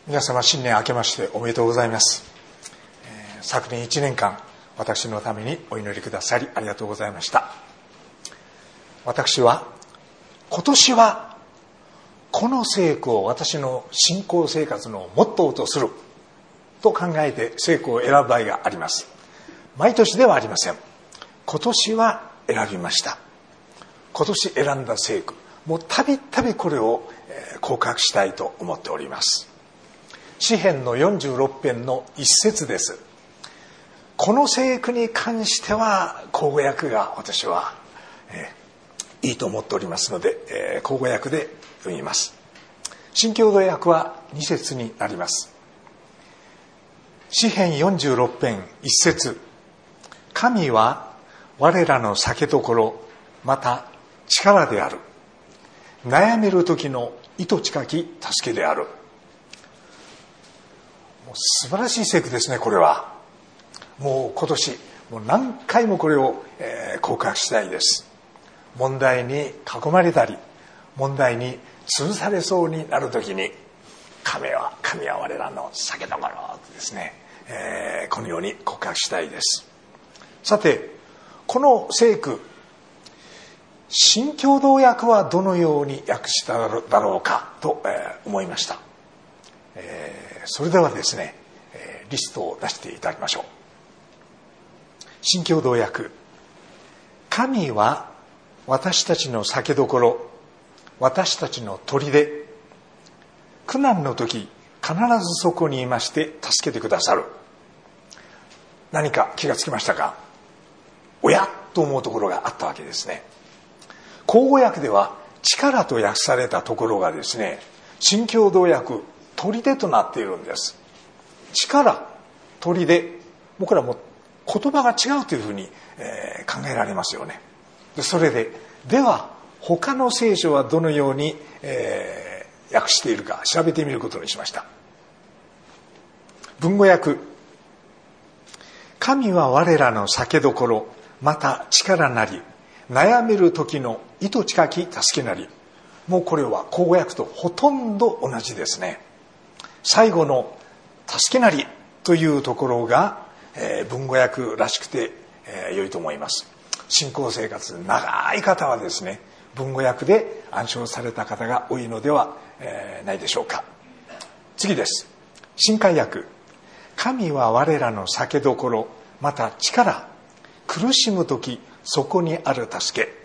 皆様新年明けましておめでとうございます。昨年1年間私のためにお祈りくださりありがとうございました。私は今年はこの聖句を私の信仰生活のモットーとすると考えて聖句を選ぶ場合があります。毎年ではありません。今年は選びました。今年選んだ聖句、もうたびたびこれを告白したいと思っております。詩編の46編の一節です。この聖句に関しては口語訳が私はいいと思っておりますので、口語訳で読みます。新共同訳は2節になります。詩編46編一節、神は我らの避け所また力である、悩める時の糸近き助けである。もう素晴らしい聖句ですね。これはもう今年何回もこれを告白したいです。問題に囲まれたり問題に潰されそうになる時に神は我らの避け所とですね、このように告白したいです。さて、この聖句、新共同訳はどのように訳しただろうかと思いました。それではですね、リストを出していただきましょう。新共同訳、神は私たちの避け所、私たちの砦、苦難の時必ずそこにいまして助けてくださる。何か気がつきましたか？おやと思うところがあったわけですね。口語訳では力と訳されたところがですね、新共同訳砦となっているんです。力、砦、もうこれはもう言葉が違うというふうに考えられますよね。それでは他の聖書はどのように訳しているか調べてみることにしました。文語訳、神は我らの避け所また力なり、悩める時の糸近き助けなり。もうこれは口語訳とほとんど同じですね。最後の助けなりというところが文語訳らしくて良いと思います。信仰生活長い方はですね、文語訳で暗唱された方が多いのではないでしょうか。次です。新海訳、神は我らの避け所また力、苦しむ時そこにある助け。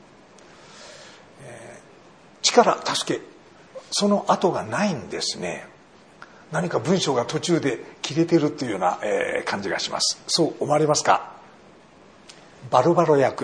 力、助け、その後がないんですね。何か文章が途中で切れているというような感じがします。そう思われますか？バルバロ訳、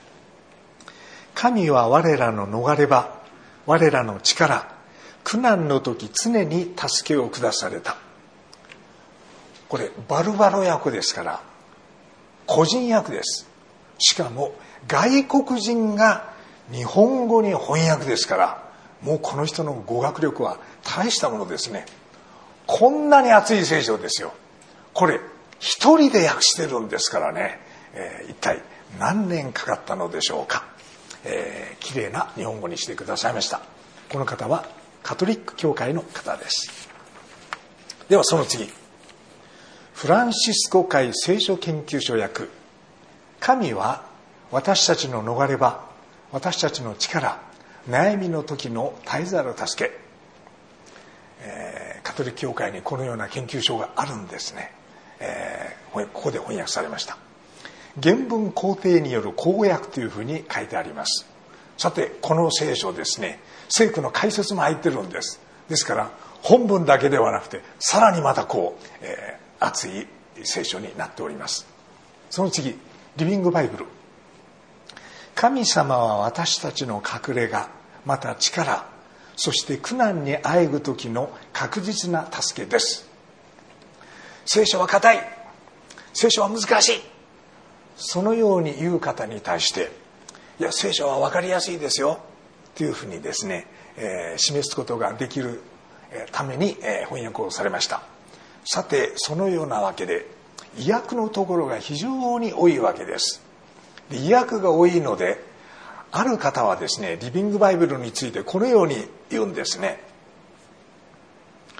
神は我らの逃れ場、我らの力、苦難の時常に助けを下された。これバルバロ訳ですから個人訳です。しかも外国人が日本語に翻訳ですから、もうこの人の語学力は大したものですね。こんなに厚い聖書ですよ。これ一人で訳してるんですからね、一体何年かかったのでしょうか。きれいな日本語にしてくださいました。この方はカトリック教会の方です。ではその次、フランシスコ会聖書研究所訳、神は私たちの逃れ場、私たちの力、悩みの時の絶えざる助け。カトリック教会にこのような研究所があるんですね。ここで翻訳されました。原文肯定による口語訳というふうに書いてあります。さて、この聖書ですね、聖句の解説も入ってるんです。ですから本文だけではなくてさらにまた熱い聖書になっております。その次、リビングバイブル、神様は私たちの隠れ家また力、そして苦難にあえぐ時の確実な助けです。聖書は硬い、聖書は難しい、そのように言う方に対して、いや聖書は分かりやすいですよというふうにですね、示すことができるために翻訳をされました。さて、そのようなわけで意訳のところが非常に多いわけです。意訳が多いので、ある方はですね、リビングバイブルについてこのように言うんですね。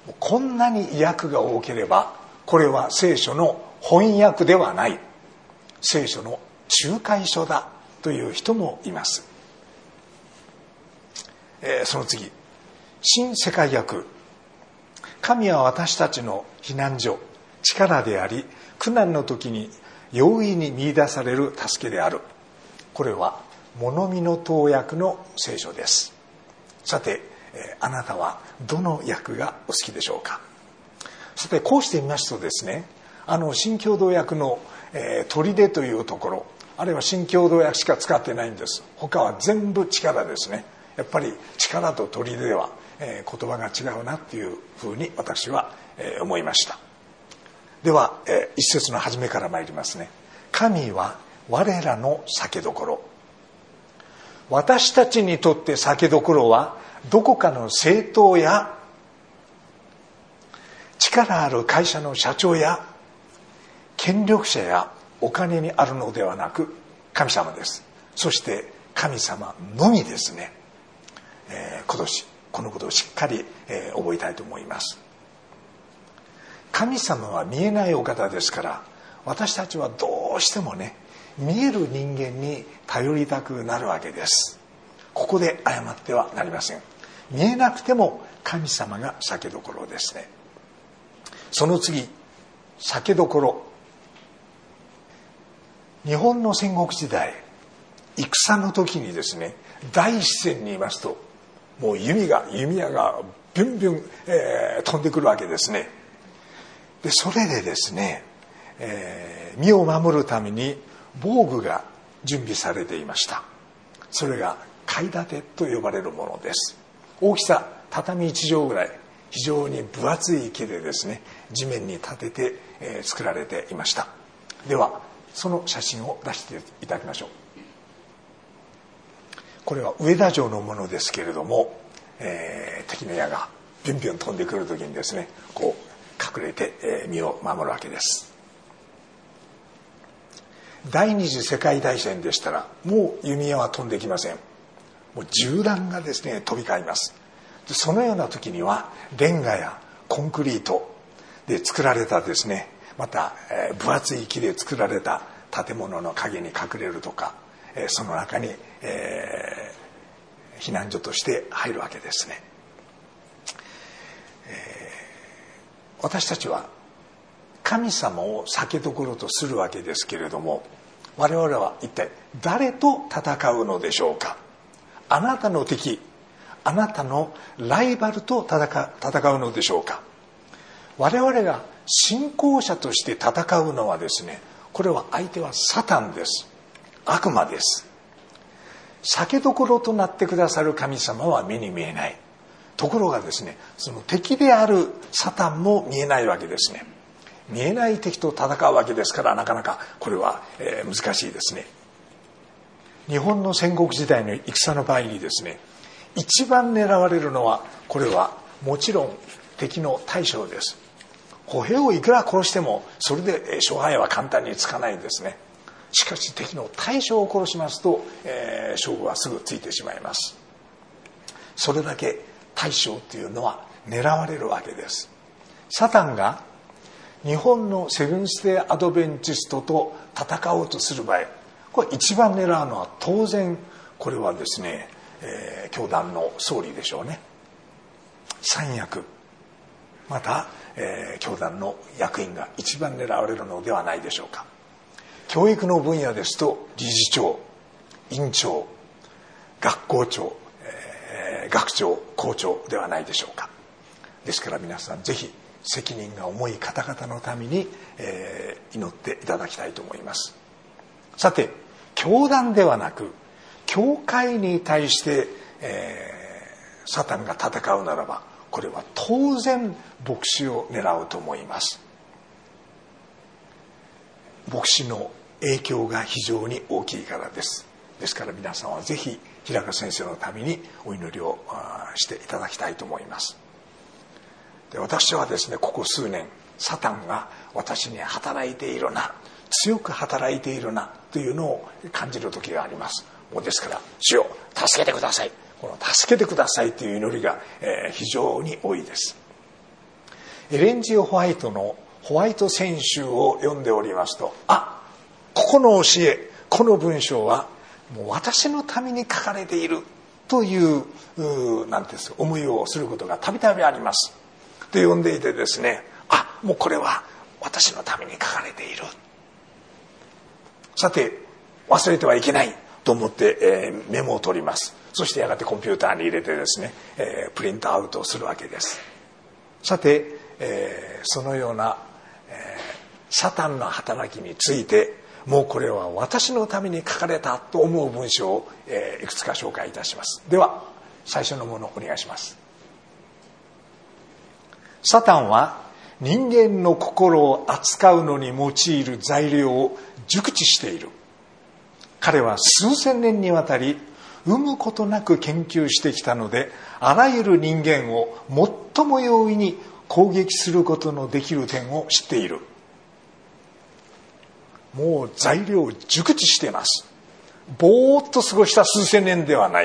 こんなに訳が多ければ、これは聖書の翻訳ではない、聖書の仲介書だという人もいます。その次、新世界訳。神は私たちの避難所、力であり、苦難の時に容易に見出される助けである。これは物見の答訳の聖書です。さて、あなたはどの訳がお好きでしょうか。さて、こうしてみますとですね、新共同訳の砦というところ、あるいは新共同訳しか使ってないんです。他は全部力ですね。やっぱり力と砦では言葉が違うなっていうふうに私は思いました。では一節の初めから参りますね。神は我らの酒どころ。私たちにとって酒どころはどこかの政党や力ある会社の社長や権力者やお金にあるのではなく神様です。そして神様のみですね。今年このことをしっかり覚えたいと思います。神様は見えないお方ですから、私たちはどうしてもね、見える人間に頼りたくなるわけです。ここで誤ってはなりません。見えなくても神様が酒どころですね。その次、酒どころ。日本の戦国時代、戦の時にですね、第一線にいますと、もう弓矢がビュンビュン、飛んでくるわけですね。でそれでですね、身を守るために防具が準備されていました。それが貝盾と呼ばれるものです。大きさ畳1畳ぐらい、非常に分厚い木でですね、地面に立てて、作られていました。ではその写真を出していただきましょう。これは上田城のものですけれども、敵の矢がビュンビュン飛んでくる時にですね、こう隠れて、身を守るわけです。第二次世界大戦でしたらもう弓矢は飛んできません。もう銃弾がですね飛び交います。でそのような時にはレンガやコンクリートで作られたですね、また、分厚い木で作られた建物の陰に隠れるとか、その中に、避難所として入るわけですね。私たちは神様を酒どころとするわけですけれども、我々は一体誰と戦うのでしょうか。あなたの敵、あなたのライバルと戦うのでしょうか。我々が信仰者として戦うのはですね、これは相手はサタンです。悪魔です。酒どころとなってくださる神様は目に見えない。ところがですね、その敵であるサタンも見えないわけですね。見えない敵と戦うわけですから、なかなかこれは難しいですね。日本の戦国時代の戦の場合にですね、一番狙われるのは、これはもちろん敵の大将です。歩兵をいくら殺してもそれで勝敗は簡単につかないんですね。しかし敵の大将を殺しますと、勝負はすぐついてしまいます。それだけ大将というのは狙われるわけです。サタンが日本のセブンスデーアドベンチストと戦おうとする場合、これ一番狙うのは当然これはですね、教団の総理でしょうね。三役、また、教団の役員が一番狙われるのではないでしょうか。教育の分野ですと理事長、院長、学校長、学長、校長ではないでしょうか。ですから皆さんぜひ責任が重い方々のために、祈っていただきたいと思います。さて、教団ではなく教会に対して、サタンが戦うならば、これは当然牧師を狙うと思います。牧師の影響が非常に大きいからです。ですから皆さんはぜひ平川先生のためにお祈りをしていただきたいと思います。で、私はですね、ここ数年サタンが私に働いているな、強く働いているなというのを感じる時があります。もうですから、主よ助けてください、この助けてくださいという祈りが、非常に多いです。 エレン・G・ホワイトのホワイト選集を読んでおりますと、ここの教え、この文章はもう私のために書かれているというなんです思いをすることがたびたびあります。で読んでいてですね、もうこれは私のために書かれている。さて忘れてはいけないと思って、メモを取ります。そしてやがてコンピューターに入れてですね、プリントアウトをするわけです。さて、そのような、サタンの働きについて、もうこれは私のために書かれたと思う文章を、いくつか紹介いたします。では最初のものをお願いします。サタンは人間の心を扱うのに用いる材料を熟知している。彼は数千年にわたり有無ことなく研究してきたので、あらゆる人間を最も容易に攻撃することのできる点を知っている。もう材料を熟知しています。ぼーっと過ごした数千年ではない、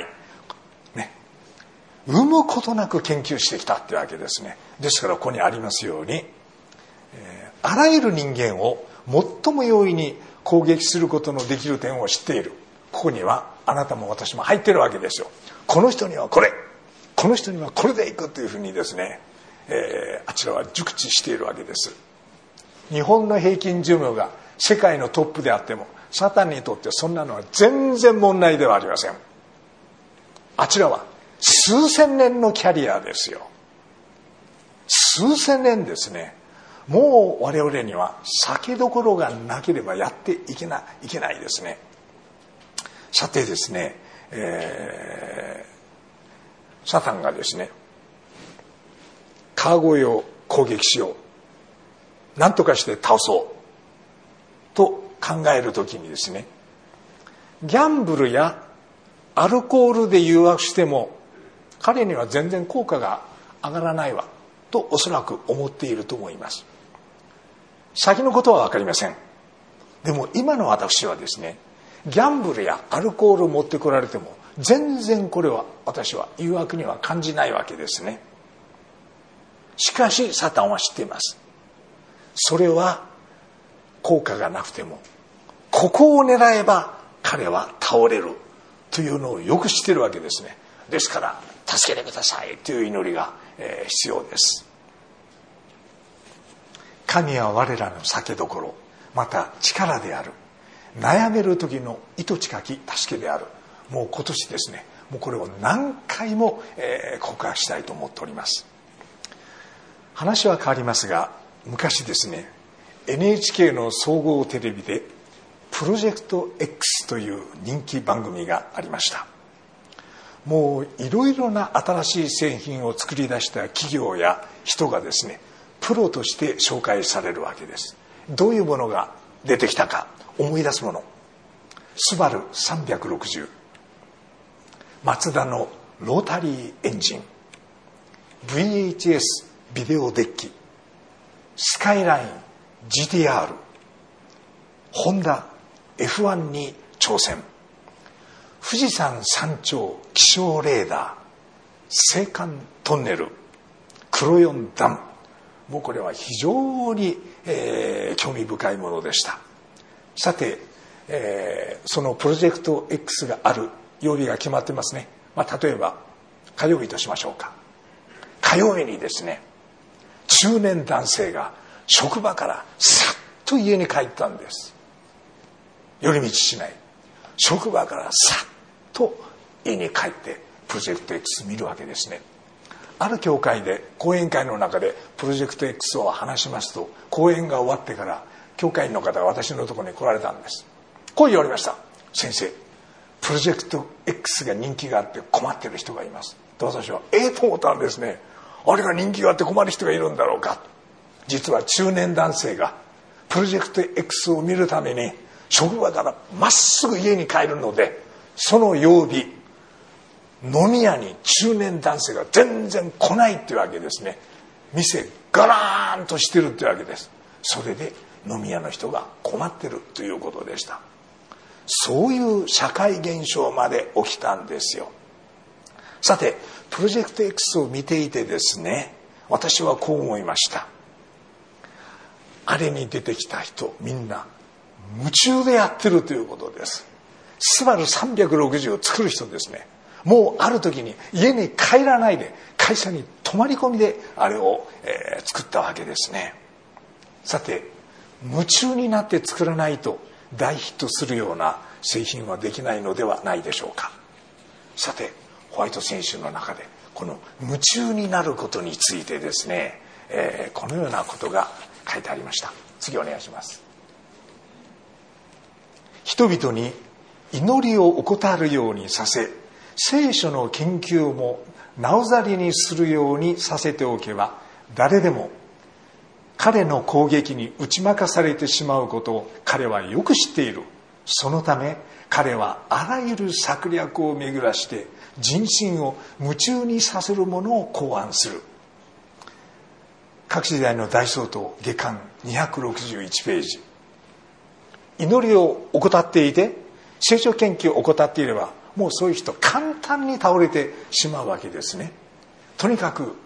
有無ことなく研究してきたってわけですね。ですからここにありますように、あらゆる人間を最も容易に攻撃することのできる点を知っている。ここにはあなたも私も入ってるわけですよ。この人にはこれ、この人にはこれでいくというふうにですね、あちらは熟知しているわけです。日本の平均寿命が世界のトップであっても、サタンにとってそんなのは全然問題ではありません。あちらは数千年のキャリアですよ。数千年ですね。もう我々には酒どころがなければやっていけないですね。さてですね、サタンがですね、川越を攻撃しよう、何とかして倒そうと考えるときにですね、ギャンブルやアルコールで誘惑しても彼には全然効果が上がらないわとおそらく思っていると思います。先のことは分かりません。でも今の私はですね、ギャンブルやアルコールを持ってこられても全然これは私は誘惑には感じないわけですね。しかしサタンは知っています。それは効果がなくてもここを狙えば彼は倒れるというのをよく知っているわけですね。ですから助けてくださいという祈りが必要です。神は我らの酒どころ、また力である。悩める時の糸近き助けである。もう今年ですね、もうこれを何回も告白したいと思っております。話は変わりますが、昔ですね、NHK の総合テレビでプロジェクト X という人気番組がありました。もういろいろな新しい製品を作り出した企業や人がですね、プロとして紹介されるわけです。どういうものが出てきたか思い出すもの。スバル360、マツダのロータリーエンジン、 VHS ビデオデッキ、スカイライン GTR、 ホンダ F1 に挑戦、富士山山頂気象レーダー、青函トンネル、黒四ダム。もうこれは非常に、興味深いものでした。さて、そのプロジェクト X がある曜日が決まってますね。例えば火曜日としましょうか。火曜日にですね、中年男性が職場からさっと家に帰ったんです。寄り道しない、職場からさっと家に帰ってプロジェクト X 見るわけですね。ある教会で講演会の中でプロジェクト X を話しますと、講演が終わってから教会員の方が私のところに来られたんです。こう言われました。先生、プロジェクト X が人気があって困っている人がいますと。私はと思ったんですね。あれが人気があって困る人がいるんだろうか。実は中年男性がプロジェクト X を見るために職場からまっすぐ家に帰るので、その曜日飲み屋に中年男性が全然来ないっていうわけですね。店ガラーンとしてるっていうわけです。それで飲み屋の人が困ってるということでした。そういう社会現象まで起きたんですよ。さて、プロジェクト X を見ていてですね、 私はこう思いました。あれに出てきた人みんな夢中でやってるということです。スバル360を作る人ですね。もうある時に家に帰らないで会社に泊まり込みであれを、作ったわけですね。さて、夢中になって作らないと大ヒットするような製品はできないのではないでしょうか。さて、ホワイト選手の中でこの夢中になることについてですね、このようなことが書いてありました。次お願いします。人々に祈りを怠るようにさせ、聖書の研究もなおざりにするようにさせておけば、誰でも彼の攻撃に打ち負かされてしまうことを彼はよく知っている。そのため彼はあらゆる策略を巡らして人心を夢中にさせるものを考案する。各時代の大総統下巻261ページ。祈りを怠っていて、聖書研究を怠っていれば、もうそういう人簡単に倒れてしまうわけですね。とにかく、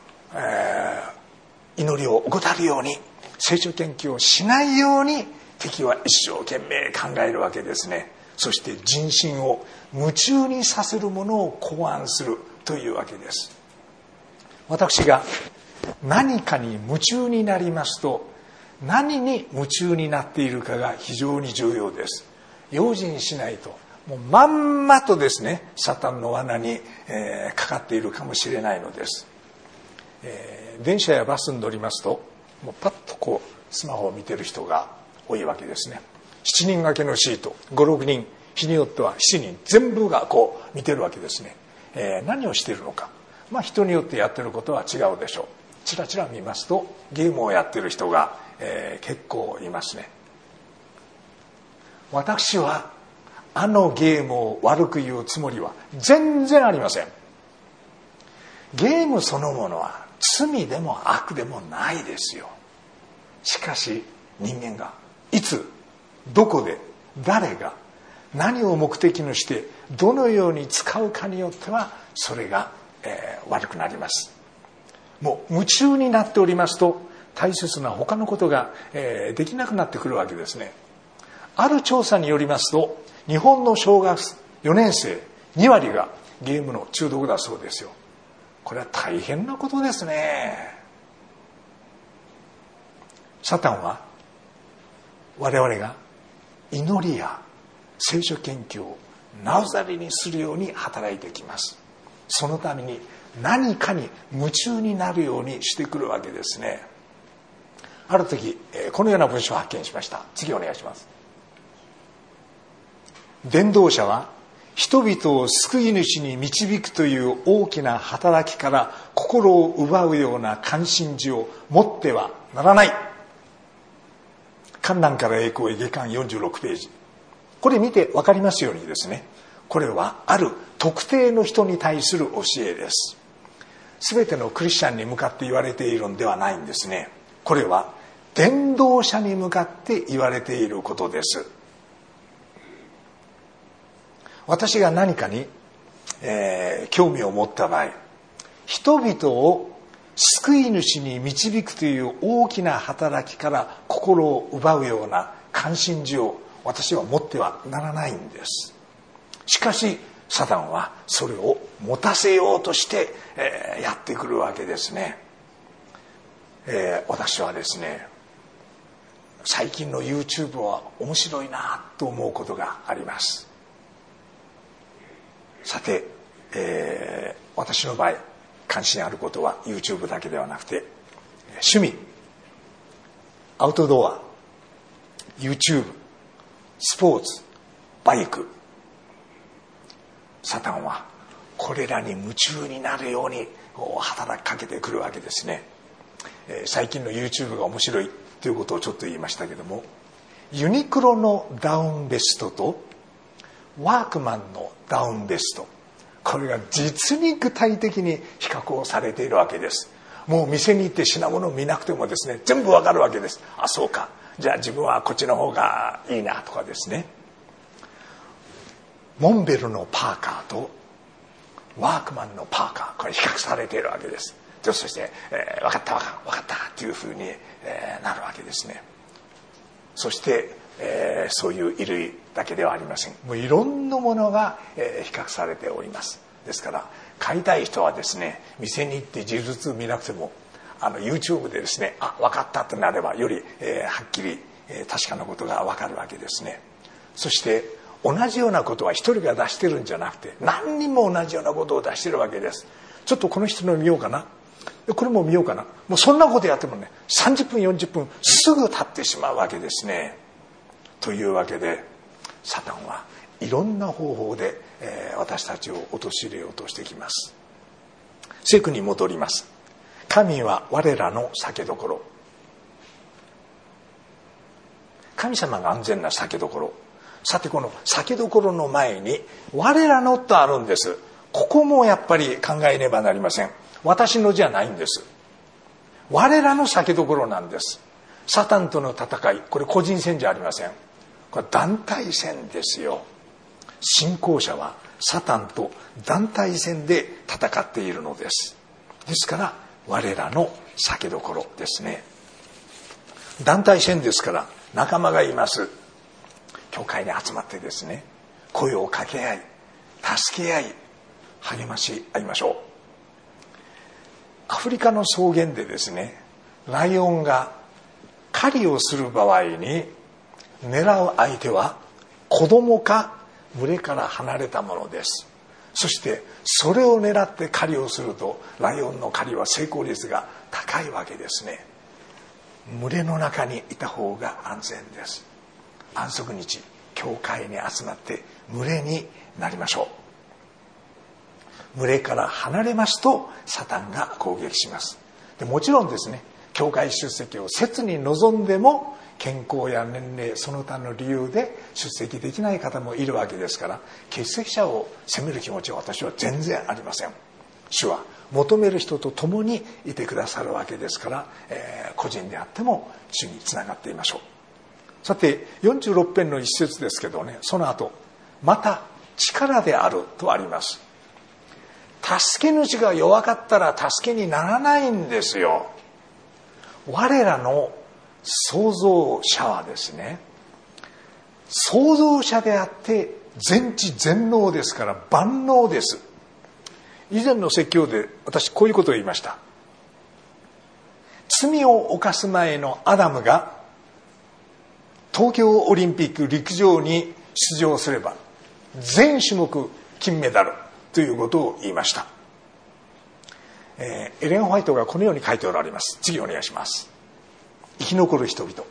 祈りを怠るように、聖書研究をしないように敵は一生懸命考えるわけですね。そして人心を夢中にさせるものを考案するというわけです。私が何かに夢中になりますと、何に夢中になっているかが非常に重要です。用心しないともうまんまとですね、サタンの罠に、かかっているかもしれないのです。電車やバスに乗りますと、もうパッとこうスマホを見てる人が多いわけですね。7人掛けのシート、5、6人、日によっては7人全部がこう見てるわけですね。何をしているのか、人によってやってることは違うでしょう。ちらちら見ますとゲームをやってる人が、結構いますね。私はあのゲームを悪く言うつもりは全然ありません。ゲームそのものは罪でも悪でもないですよ。しかし人間がいつどこで誰が何を目的にしてどのように使うかによってはそれが、悪くなります。もう夢中になっておりますと大切な他のことが、できなくなってくるわけですね。ある調査によりますと、日本の小学4年生2割がゲームの中毒だそうですよ。これは大変なことですね。サタンは我々が祈りや聖書研究をなおざりにするように働いてきます。そのために何かに夢中になるようにしてくるわけですね。ある時このような文章を発見しました。次お願いします。伝道者は人々を救い主に導くという大きな働きから心を奪うような関心事を持ってはならない。観覧から栄光へ下巻46ページ。これ見て分かりますようにですね、これはある特定の人に対する教えです。すべてのクリスチャンに向かって言われているんではないんですね。これは伝道者に向かって言われていることです。私が何かに、興味を持った場合、人々を救い主に導くという大きな働きから心を奪うような関心事を私は持ってはならないんです。しかしサタンはそれを持たせようとして、やってくるわけですね。私はですね、最近の YouTube は面白いなと思うことがあります。さて、私の場合関心あることは YouTube だけではなくて、趣味、アウトドア、YouTube、スポーツ、バイク。サタンはこれらに夢中になるように働きかけてくるわけですね。最近の YouTube が面白いということをちょっと言いましたけども、ユニクロのダウンベストとワークマンのダウンベスト、これが実に具体的に比較をされているわけです。もう店に行って品物を見なくてもですね、全部わかるわけです。あ、そうか、じゃあ自分はこっちの方がいいなとかですね。モンベルのパーカーとワークマンのパーカー、これ比較されているわけです。 そして、分かったというふうに、なるわけですね。そして、そういう衣類だけではありません。もういろんなものが、比較されております。ですから買いたい人はですね、店に行って実物見なくてもYouTube でですね、分かったとなればより、はっきり、確かなことが分かるわけですね。そして同じようなことは一人が出してるんじゃなくて、何人も同じようなことを出してるわけです。ちょっとこの人の見ようかな、これも見ようかな、もうそんなことやってもね、30分40分すぐ経ってしまうわけですね。というわけでサタンはいろんな方法で、私たちを陥れようとしてきます。聖句に戻ります。神は我らの酒どころ。神様が安全な酒どころ。さてこの酒どころの前に我らのとあるんです。ここもやっぱり考えねばなりません。私のじゃないんです。我らの酒どころなんです。サタンとの戦い、これ個人戦じゃありません。これ団体戦ですよ。信仰者はサタンと団体戦で戦っているのです。ですから我らの酒どころですね。団体戦ですから仲間がいます。教会に集まってですね、声を掛け合い助け合い励まし合いましょう。アフリカの草原でですね、ライオンが狩りをする場合に狙う相手は子供か群れから離れたものです。そしてそれを狙って狩りをするとライオンの狩りは成功率が高いわけですね。群れの中にいた方が安全です。安息日教会に集まって群れになりましょう。群れから離れますとサタンが攻撃します。でもちろんですね、教会出席を切に望んでも健康や年齢その他の理由で出席できない方もいるわけですから、欠席者を責める気持ちは私は全然ありません。主は求める人と共にいてくださるわけですから、個人であっても主につながっていましょう。さて46編の一節ですけどね、その後また力であるとあります。助け主が弱かったら助けにならないんですよ。我らの創造者はですね、創造者であって全知全能ですから万能です。以前の説教で私こういうことを言いました。罪を犯す前のアダムが東京オリンピック陸上に出場すれば全種目金メダルということを言いました。エレン・ホワイトがこのように書いておられます。次お願いします。生き残る人々。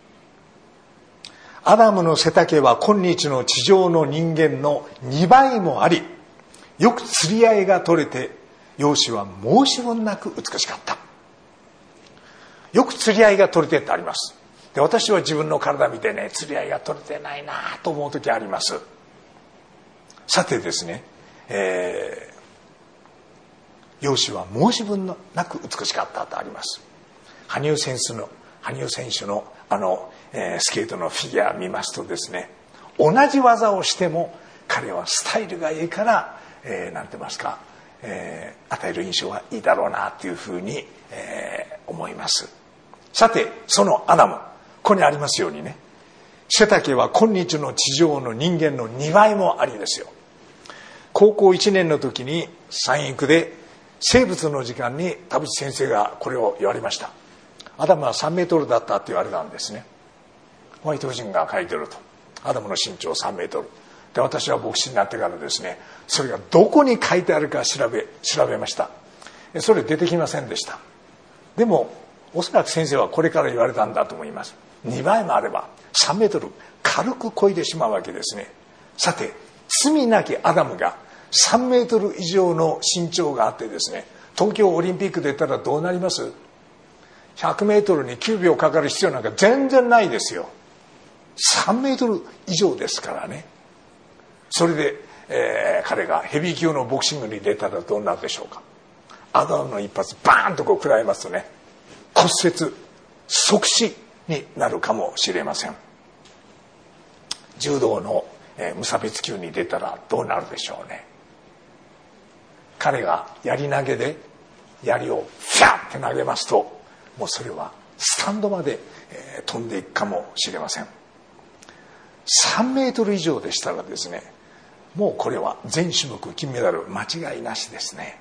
アダムの背丈は今日の地上の人間の2倍もあり、よく釣り合いが取れて容姿は申し分なく美しかった。よく釣り合いが取れてってあります。で、私は自分の体見てね、釣り合いが取れてないなと思う時あります。さてですね、容姿は申し分なく美しかったとあります。羽生選手のスケートのフィギュア見ますとですね、同じ技をしても彼はスタイルがいいから、なんて言いますか、与える印象がいいだろうなというふうに、思います。さてそのアダム、ここにありますようにね、背丈は今日の地上の人間の2倍もありですよ。高校1年の時に三育で生物の時間に田淵先生がこれを言われました。アダムは3メートルだったって言われたんですね。ホワイト夫人が書いてると、アダムの身長3メートルで、私は牧師になってからですね、それがどこに書いてあるか調べました。それ出てきませんでした。でもおそらく先生はこれから言われたんだと思います。2倍もあれば3メートル軽く超えてしまうわけですね。さて罪なきアダムが3メートル以上の身長があってですね、東京オリンピックで言ったらどうなります？ 100 メートルに9秒かかる必要なんか全然ないですよ。3メートル以上ですからね。それで、彼がヘビー級のボクシングに出たらどうなるでしょうか。アダムの一発バーンとこう食らいますとね、骨折即死になるかもしれません。柔道の、無差別級に出たらどうなるでしょうね。彼が槍投げで槍をフャッて投げますと、もうそれはスタンドまで飛んでいくかもしれません。3メートル以上でしたらですね、もうこれは全種目金メダル間違いなしですね。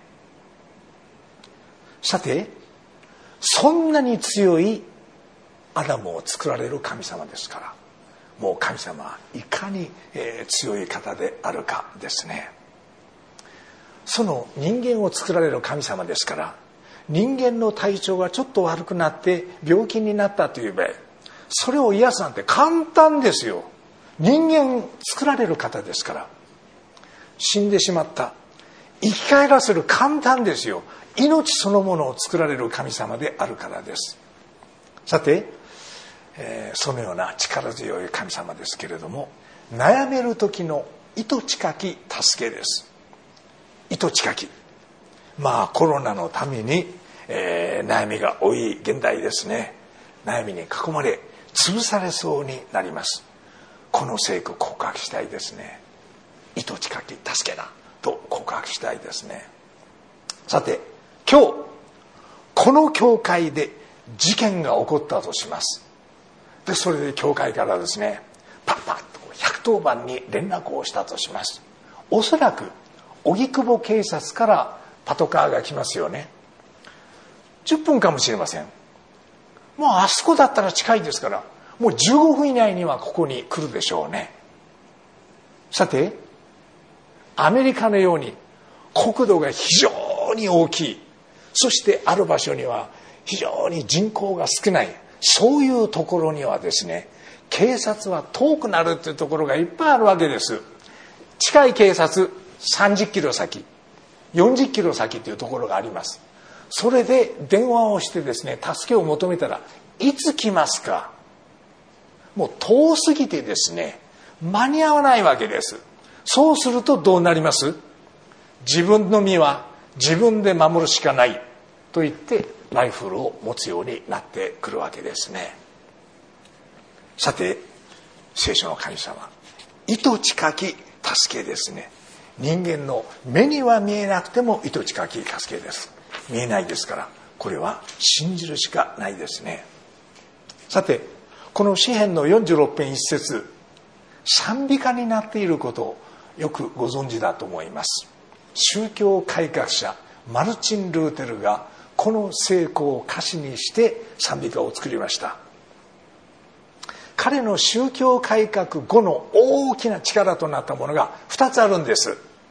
さて、そんなに強いアダムを作られる神様ですから、もう神様はいかに強い方であるかですね。その人間を作られる神様ですから、人間の体調がちょっと悪くなって病気になったという場合、それを癒すなんて簡単ですよ。人間作られる方ですから。死んでしまった、生き返らせる簡単ですよ。命そのものを作られる神様であるからです。さて、そのような力強い神様ですけれども、悩める時の糸近き助けです。糸近き、コロナのために、悩みが多い現代ですね。悩みに囲まれ潰されそうになります。この聖句告白したいですね。糸近き助けだと告白したいですね。さて、今日この教会で事件が起こったとします。で、それで教会からですね、パッと110番に連絡をしたとします。おそらく荻窪警察からパトカーが来ますよね。10分かもしれません。もうあそこだったら近いですから、もう15分以内にはここに来るでしょうね。さて、アメリカのように国土が非常に大きい、そしてある場所には非常に人口が少ない、そういうところにはですね、警察は遠くなるというところがいっぱいあるわけです。近い警察30キロ先、40キロ先というところがあります。それで電話をしてですね、助けを求めたらいつ来ますか。もう遠すぎてですね、間に合わないわけです。そうするとどうなります？自分の身は自分で守るしかないと言ってライフルを持つようになってくるわけですね。さて、聖書の神様、糸近き助けですね。人間の目には見えなくても糸近き助けです。見えないですから、これは信じるしかないですね。さて、この詩編の46編1節、賛美歌になっていることをよくご存知だと思います。宗教改革者マルチン・ルーテルがこの聖句を歌詞にして賛美歌を作りました。彼の宗教改革後の大きな力となったものが2つあるんです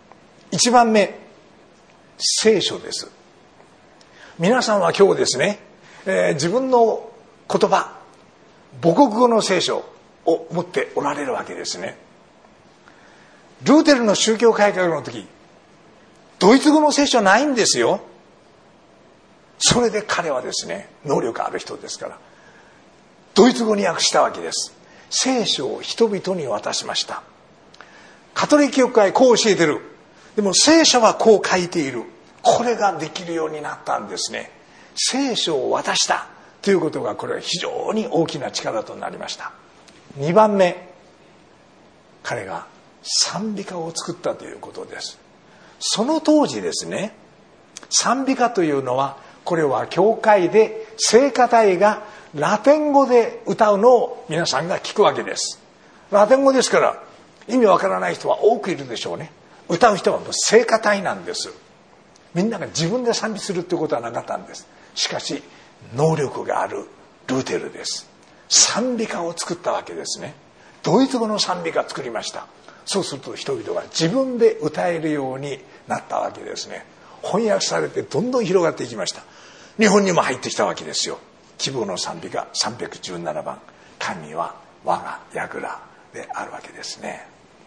。1番目、聖書です。皆さんは今日ですね、自分の言葉、母国語の聖書を持っておられるわけですね。ルーテルの宗教改革の時、ドイツ語の聖書ないんですよ。それで彼はですね、能力ある人ですからドイツ語に訳したわけです。聖書を人々に渡しました。カトリック教会こう教えてる。でも聖書はこう書いている。これができるようになったんですね。聖書を渡したということが、これは非常に大きな力となりました。2番目、彼が賛美歌を作ったということです。その当時ですね、賛美歌というのは、これは教会で聖歌隊がラテン語で歌うのを皆さんが聞くわけです。ラテン語ですから意味わからない人は多くいるでしょうね。歌う人はもう聖歌隊なんです。みんなが自分で賛美するっていうことはなかったんです。しかし能力があるルーテルです。賛美歌を作ったわけですね。ドイツ語の賛美歌作りました。そうすると人々が自分で歌えるようになったわけですね。翻訳されてどんどん広がっていきました。日本にも入ってきたわけですよ。希望の賛美歌317番、神は我が櫓であるわけですね。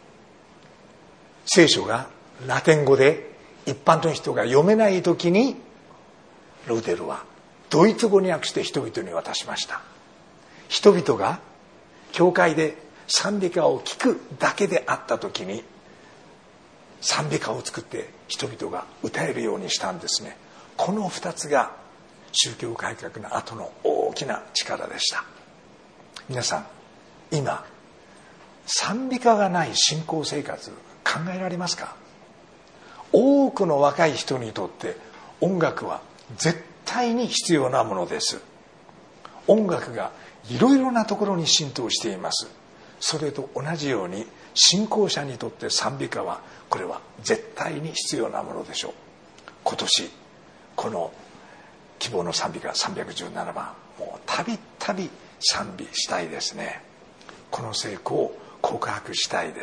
聖書がラテン語で一般の人が読めない時に、ルーテルはドイツ語に訳して人々に渡しました。人々が教会で賛美歌を聞くだけであった時に、賛美歌を作って人々が歌えるようにしたんですね。この2つが宗教改革の後の大きな力でした。皆さん、今賛美歌がない信仰生活考えられますか？多くの若い人にとって音楽は絶対に必要なものです。音楽がいろいろなところに浸透しています。それと同じように信仰者にとって賛美歌はこれは絶対に必要なものでしょう。今年この希望の賛美歌317番、もうたびたび賛美したいですね。この成功を告白したいです。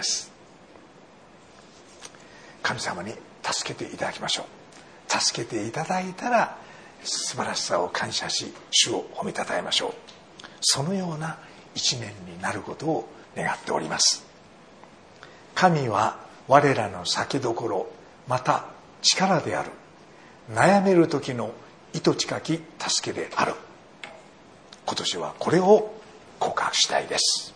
神様に助けていただきましょう。助けていただいたら素晴らしさを感謝し、主を褒めたたえましょう。そのような一年になることを願っております。神は我らの酒どころ、また力である。悩める時の糸近き助けである。今年はこれを告白したいです。